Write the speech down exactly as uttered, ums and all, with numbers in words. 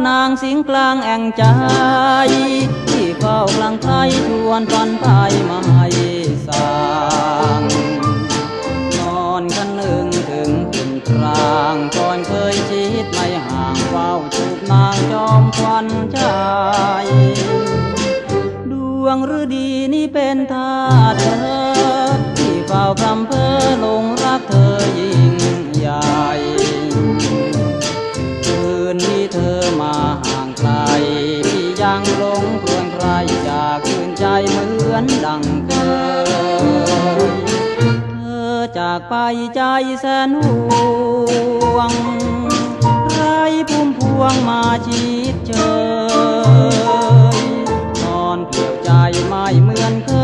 นางสิงกลางแอ่งใจที่เฝ้ากลางไทยทวนฝันไปมาให้สางนอนกันหนึ่งถึงขึ้นกลางก่อนเคยชิดไม่ห่างเฝ้าจูบนางจอมควันใจดวงฤดีนี้เป็นทาสเธอที่เฝ้าพรำเพ้อหลงรักเธอยิ่งใหญ่คืนนี้เธอมาห่างไกลที่ยังหลงครวญใครจากคืนใจเหมือนดังเคยเธอจากไปใจแสนห่วงไร้พุ่มพวงมาชิดเชยนอนเปลี่ยวใจไม่เหมือนเค